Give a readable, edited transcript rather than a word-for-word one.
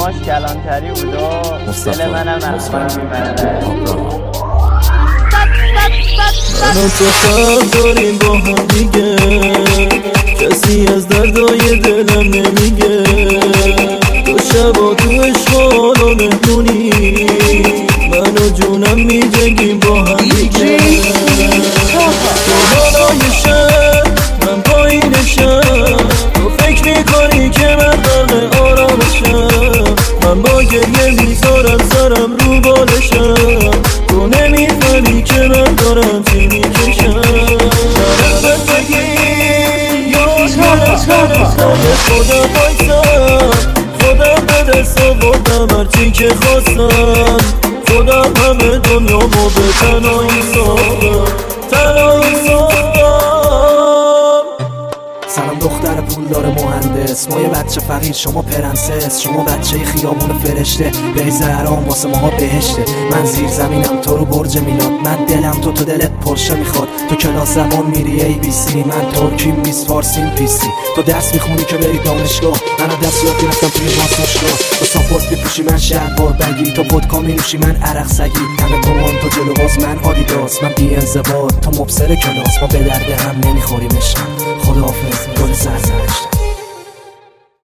موهاش کلانتری بود و دل منم نخواهی میبرده. من و تو فرق داریم با هم دیگه، کسی از دردای دلم نمیگه. تو شبا تو عشق و مهمونی، من و جونم میجنگیم با هم دیگه. تو بالای شهر من پایین شهر، تو فکر میکنی که من غرق آرامشم. من با گریه میذارم سرم رو بالشم، تو نمیفهمی که من دارم چی میکشم. طرفت بگی یا خدا بایستم، خودم به دست آوردم هرچی که خواستم. خودم همه دنیامو به تنهایی ساختم، تنهایی ساختم. سلام دختر پولدار مهندس، ما یه بچه فقیر شما پرنسس. شما بچه خیابون فرشته، بری زهران واسه ماها بهشته. من زیر زمینم تو رو برج میلاد، من دلم تو دلت پرشه میخواد. تو کلاس زبان میری ABC، من ترکیم 20 فارسیم پیسی. تو درس میخونی که بری دانشگاه، من دست یاد گرفتم توی دانشگاه. تو ساپورت میپوشی من شلوار بگی، تو ودکا می‌نوشی من عرق سگی. همه تومان تو جلو باز من آدیداس، من بی انضباط تو مبصر کلاس. ما به درد هم نمیخوریم عشقم، خداحافظ گل سرسرشتم.